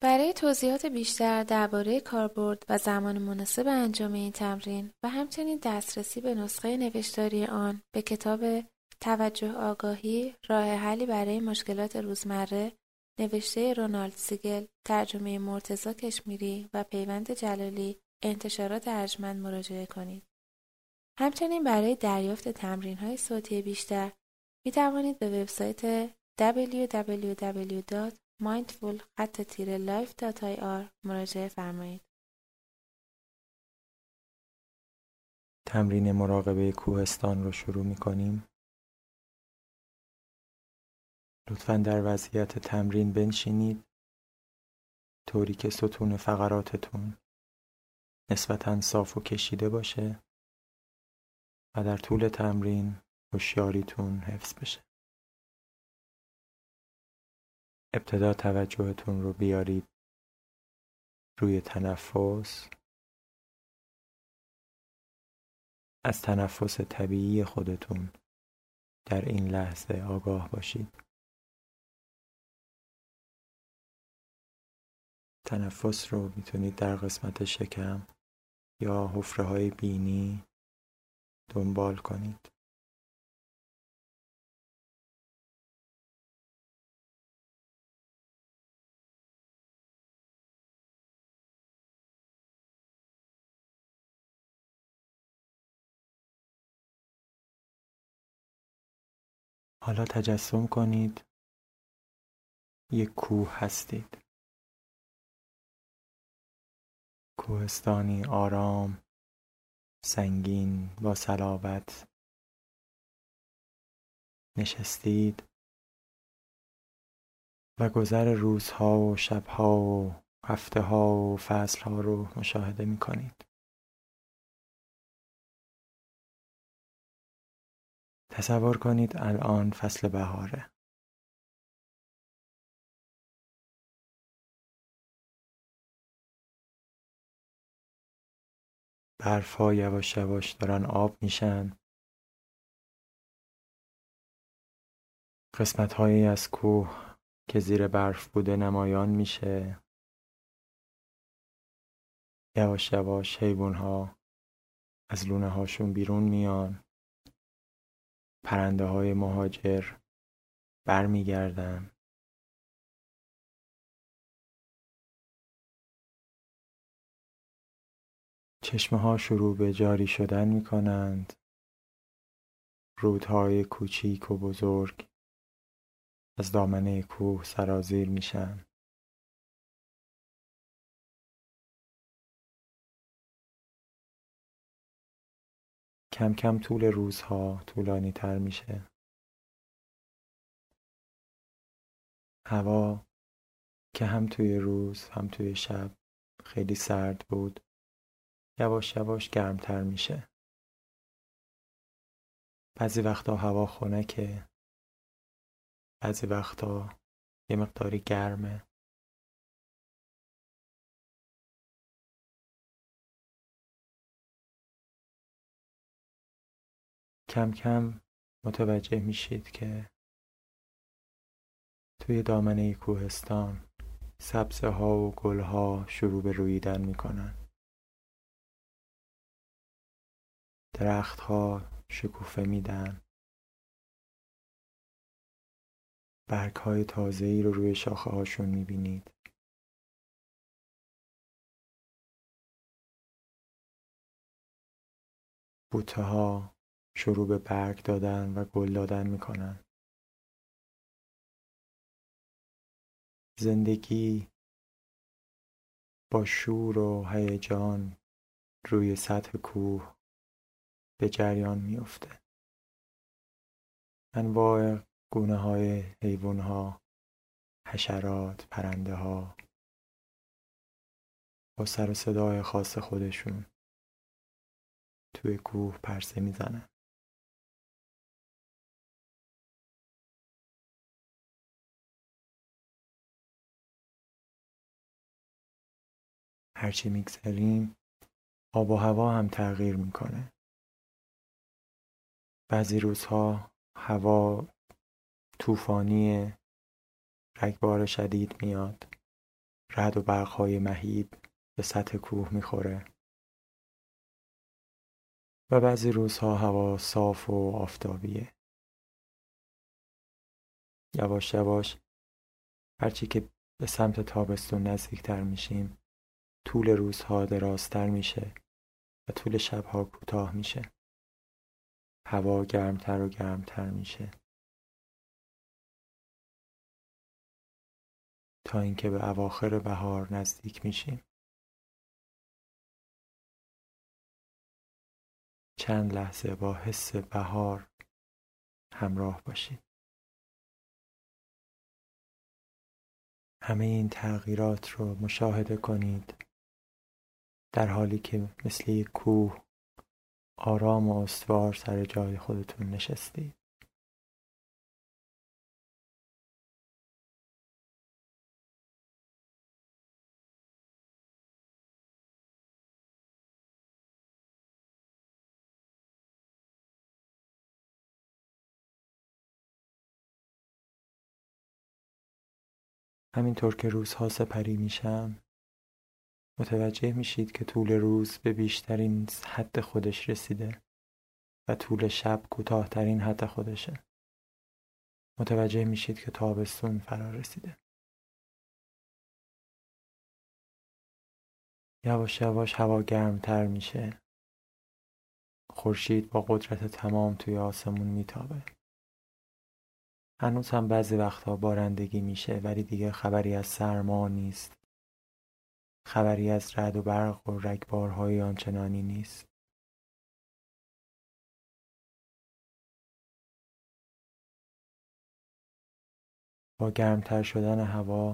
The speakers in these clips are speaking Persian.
برای توضیحات بیشتر درباره کاربرد و زمان مناسب انجام این تمرین و همچنین دسترسی به نسخه نوشتاری آن به کتاب توجه آگاهی راه حلی برای مشکلات روزمره نوشته رونالد سیگل، ترجمه مرتضی کشمیری و پیوند جلالی، انتشارات ارجمند مراجعه کنید. همچنین برای دریافت تمرین‌های صوتی بیشتر می توانید به وبسایت www.mindful-life.ir مراجعه فرمایید. تمرین مراقبه کوهستان رو شروع می کنیم. لطفاً در وضعیت تمرین بنشینید طوری که ستون فقراتتون نسبتاً صاف و کشیده باشه و در طول تمرین هوشیاریتون حفظ بشه. ابتدا توجهتون رو بیارید روی تنفس. از تنفس طبیعی خودتون در این لحظه آگاه باشید. تنفس رو میتونید در قسمت شکم یا حفره‌های بینی دنبال کنید. حالا تجسم کنید یک کوه هستید. کوهستانی آرام، سنگین، با صلابت. نشستید و گذر روزها و شبها و هفته‌ها و فصلها رو مشاهده می کنید. تصور کنید الان فصل بهاره. برف‌ها یواش یواش دارن آب میشن. قسمت‌هایی از کوه که زیر برف بوده نمایان میشه. یواش یواش حیوان‌ها از لونه هاشون بیرون میان. پرنده های مهاجر برمیگردن. چشمه ها شروع به جاری شدن می کنند. رودهای کوچیک و بزرگ از دامنه کوه سرازیر میشن. کم کم طول روزها طولانی تر میشه. هوا که هم توی روز هم توی شب خیلی سرد بود یواش یواش گرمتر میشه. بعضی وقتا هوا خنکه، بعضی وقتا یه مقداری گرمه. کم کم متوجه میشید که توی دامنه کوهستان سبزه ها و گل ها شروع به رویدن میکنن. درخت ها شکوفه میدن. برگ های تازه‌ای رو روی شاخه هاشون میبینید. بوته ها شروع به برگ دادن و گل دادن میکنن. زندگی با شور و هیجان روی سطح کوه به جریان میفته. انواع گونه های حیوان ها، حشرات، پرنده ها با سر و صدای خاص خودشون توی کوه پرسه میزنن. هرچی میگذریم آب و هوا هم تغییر میکنه. بعضی روزها هوا طوفانی، رگبار شدید میاد. رعد و برق‌های مهیب به سطح کوه میخوره و بعضی روزها هوا صاف و آفتابیه. یواش یواش هرچی که به سمت تابستون نزدیکتر میشیم طول روزها درازتر میشه و طول شبها کوتاه میشه. هوا گرمتر و گرمتر میشه تا اینکه به اواخر بهار نزدیک میشیم. چند لحظه با حس بهار همراه باشید. همه این تغییرات رو مشاهده کنید در حالی که مثل یک کوه آرام و استوار سر جای خودتون نشستید. همینطور که روزها سپری میشن متوجه میشید که طول روز به بیشترین حد خودش رسیده و طول شب کوتاه‌ترین حد خودشه. متوجه میشید که تابستون فرا رسیده. یواش یواش هوا گرمتر میشه. خورشید با قدرت تمام توی آسمون میتابه. هنوز هم بعضی وقتها بارندگی میشه ولی دیگه خبری از سرما نیست. خبری از رعد و برق و رگبارهای آنچنانی نیست. با گرمتر شدن هوا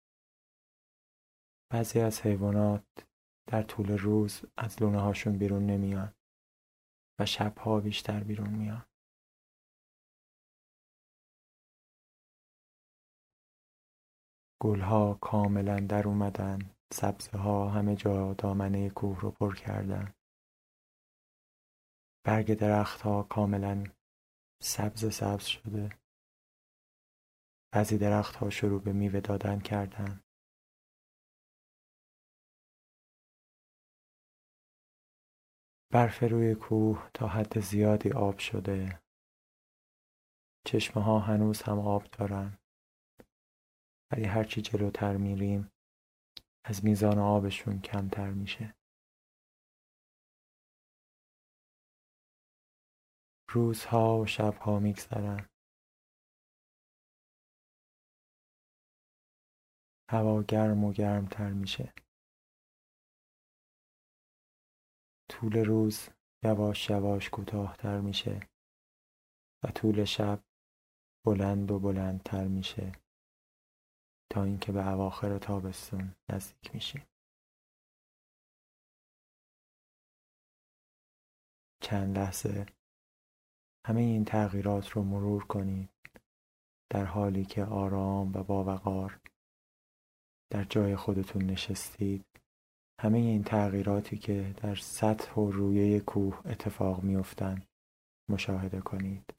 بعضی از حیوانات در طول روز از لونه هاشون بیرون نمیان و شبها بیشتر بیرون میان. گلها کاملا در اومدن. سبزه ها همه جا دامنه کوه رو پر کردن. برگ درخت ها کاملا سبز شده. بعضی درخت ها شروع به میوه دادن کردن. برف روی کوه تا حد زیادی آب شده. چشمه ها هنوز هم آب دارن. ولی هرچی جلوتر میریم از میزان آبشون کمتر میشه. روزها و شبها میگذرن. هوا گرم و گرمتر میشه. طول روز یواش یواش کوتاه‌تر میشه و طول شب بلند و بلندتر میشه تا اینکه به اواخر تابستون نزدیک میشیم. چند لحظه همه این تغییرات رو مرور کنید در حالی که آرام و باوقار در جای خودتون نشستید. همه این تغییراتی که در سطح و رویه کوه اتفاق میافتن مشاهده کنید.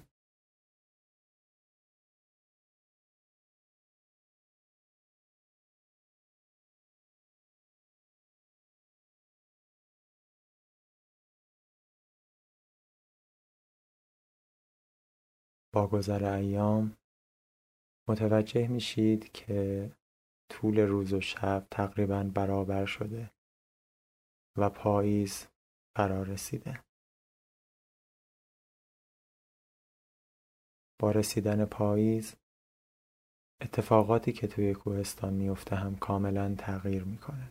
با گذر ایام متوجه میشید که طول روز و شب تقریباً برابر شده و پاییز فرا رسیده. با رسیدن پاییز اتفاقاتی که توی کوهستان میفته هم کاملاً تغییر میکنه.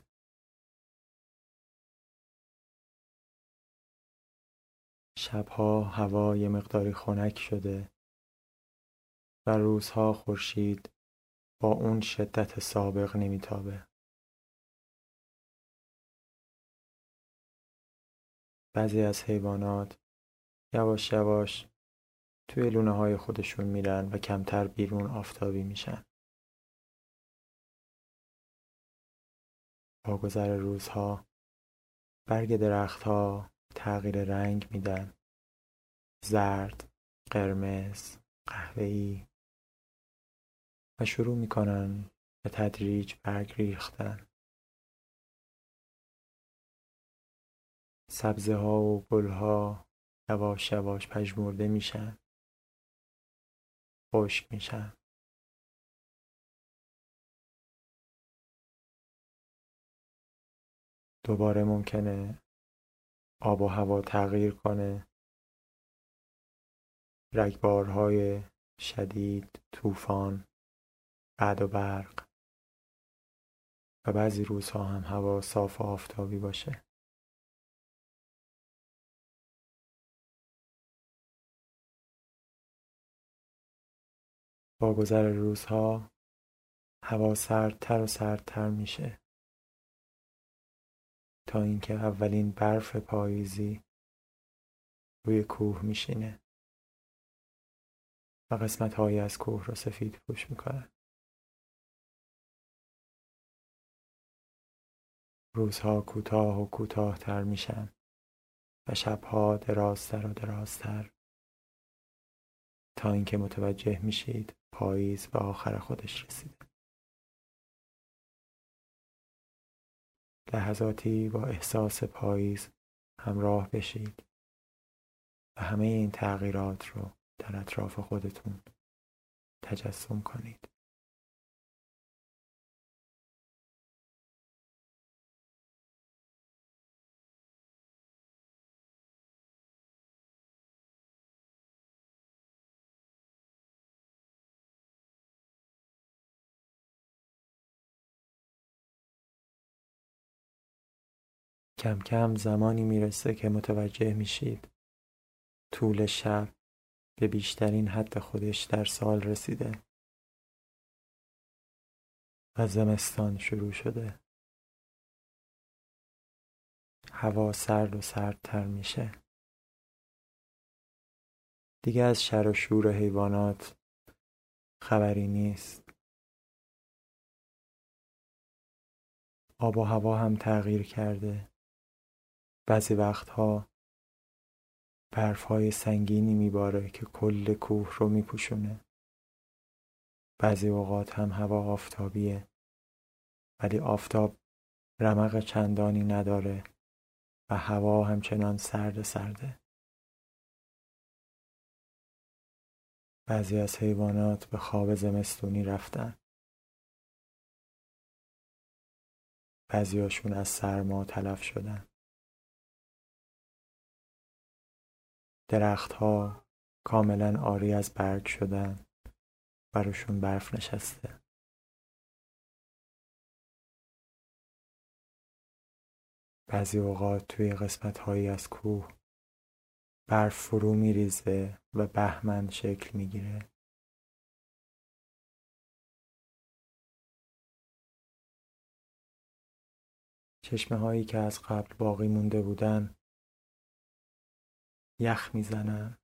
شبها هوا یه مقداری خنک شده و روزها خورشید با اون شدت سابق نمیتابه. بعضی از حیوانات یواش یواش توی لونه های خودشون میرن و کمتر بیرون آفتابی میشن. با گذر روزها برگ درختها تغییر رنگ میدن. زرد، قرمز، قهوه‌ای و شروع میکنن به تدریج برگ ریختن. سبزه ها و گل ها یواش یواش پژمرده میشن، خشک میشن. دوباره ممکنه آب و هوا تغییر کنه، رگبارهای شدید، طوفان، رعد و برق، و بعضی روزها هم هوا صاف و آفتابی باشه. با گذر روزها هوا سردتر و سردتر میشه تا اینکه اولین برف پاییزی روی کوه میشینه و قسمت‌هایی از کوه رو سفید پوش میکنه. روزها کوتاه و کوتاه‌تر میشن و شبها درازتر و درازتر تا اینکه متوجه میشید پاییز به آخر خودش رسیده. لحظاتی با احساس پاییز همراه بشید و همه این تغییرات رو در اطراف خودتون تجسم کنید. کم کم زمانی میرسه که متوجه میشید طول شب به بیشترین حد خودش در سال رسیده و زمستان شروع شده. هوا سرد و سردتر میشه. دیگه از شر و شور حیوانات خبری نیست. آب و هوا هم تغییر کرده. بعضی وقتها برف‌های سنگینی میباره که کل کوه رو میپوشونه. بعضی اوقات هم هوا آفتابیه، ولی آفتاب رمق چندانی نداره و هوا همچنان سرده. بعضی از حیوانات به خواب زمستونی رفتن. بعضیاشون از سرما تلف شدن. درختها کاملا عاری از برگ شدن، براشون برف نشسته. بعضی اوقات توی قسمت‌هایی از کوه برف فرو میریزه و بهمن شکل میگیره. چشمه‌هایی که از قبل باقی مونده بودن یخ میزنن.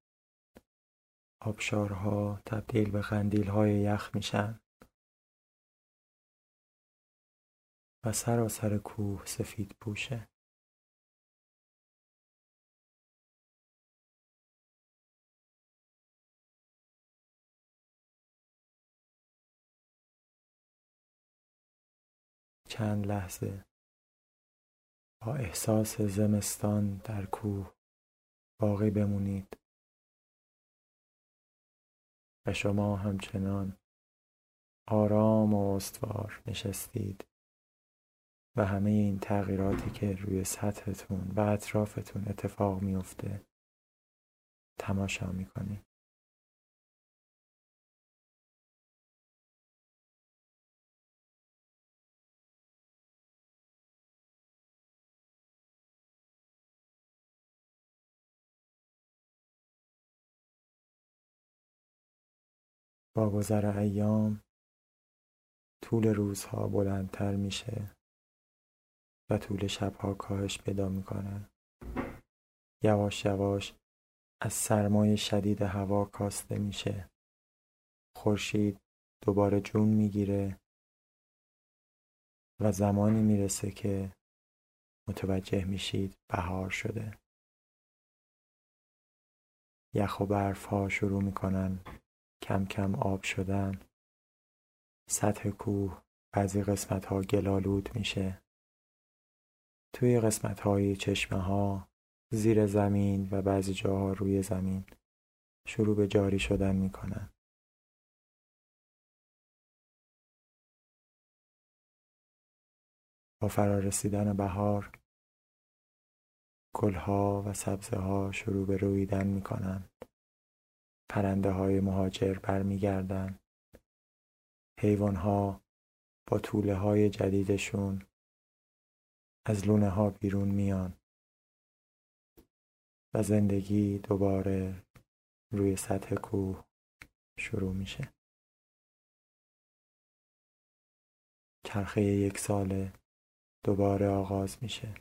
آبشارها تبدیل به قندیل‌های یخ میشن و سراسر کوه سفید پوشه. چند لحظه با احساس زمستان در کوه باقی بمونید و شما همچنان آرام و استوار نشستید و همه این تغییراتی که روی سطحتون و اطرافتون اتفاق میفته تماشا میکنید. با گذر ایام طول روزها بلندتر میشه و طول شبها کاهش پیدا میکنه. یواش یواش از سرمای شدید هوا کاسته میشه. خورشید دوباره جون میگیره و زمانی میرسه که متوجه میشید بهار شده. یخ و برف ها شروع میکنن کم کم آب شدن. سطح کوه بعضی قسمت‌ها گل‌آلود میشه. توی قسمت‌های چشمه‌ها، زیر زمین و بعضی جاها روی زمین شروع به جاری شدن میکنن. با فرارسیدن بهار، گلها و سبزه‌ها شروع به رویدن میکنن. پرنده‌های مهاجر برمیگردن. حیوان‌ها با توله‌های جدیدشون از لونه‌ها بیرون میان و زندگی دوباره روی سطح کوه شروع میشه. چرخه 1 ساله دوباره آغاز میشه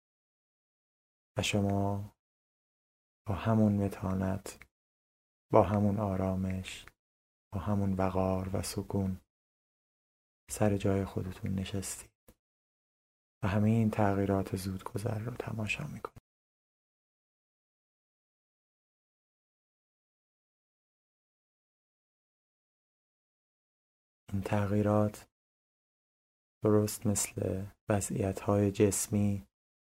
و شما با همون متانت، با همون آرامش، با همون وقار و سکون سر جای خودتون نشستید و همه این تغییرات زودگذر رو تماشا میکنید. این تغییرات درست مثل وضعیت‌های جسمی،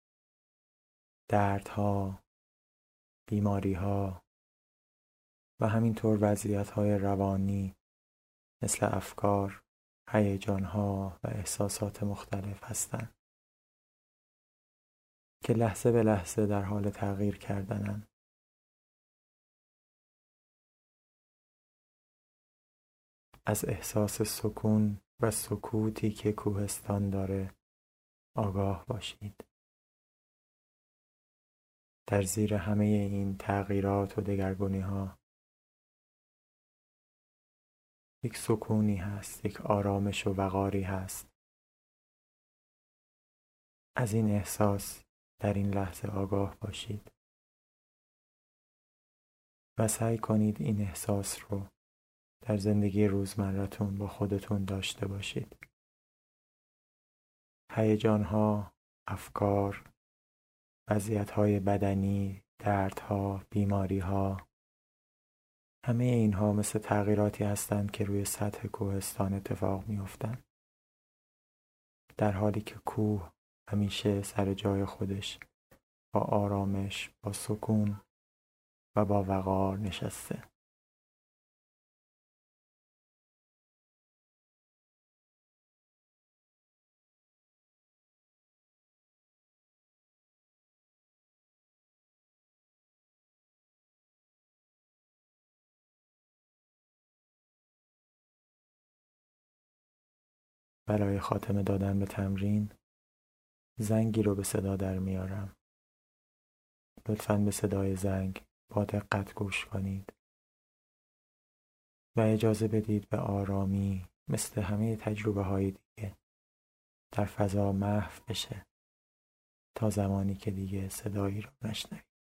دردها، بیماری‌ها و همینطور وضعیت‌های روانی مثل افکار، هیجان‌ها و احساسات مختلف هستند که لحظه به لحظه در حال تغییر کردنن. از احساس سکون و سکوتی که کوهستان داره آگاه باشید. در زیر همه این تغییرات و دگرگونی‌ها یک سکونی هست، یک آرامش و وقاری هست. از این احساس در این لحظه آگاه باشید و سعی کنید این احساس رو در زندگی روزمرتون با خودتون داشته باشید. هیجان‌ها، افکار، وضعیت‌های بدنی، دردها، بیماری‌ها، همه اینها مثل تغییراتی هستند که روی سطح کوهستان اتفاق می‌افتند. در حالی که کوه همیشه سر جای خودش با آرامش، با سکون و با وقار نشسته. برای خاتمه دادن به تمرین زنگی رو به صدا در میارم. لطفاً به صدای زنگ با دقت گوش کنید و اجازه بدید به آرامی مثل همه تجربه‌های دیگه در فضا محو بشه تا زمانی که دیگه صدایی رو نشنوید.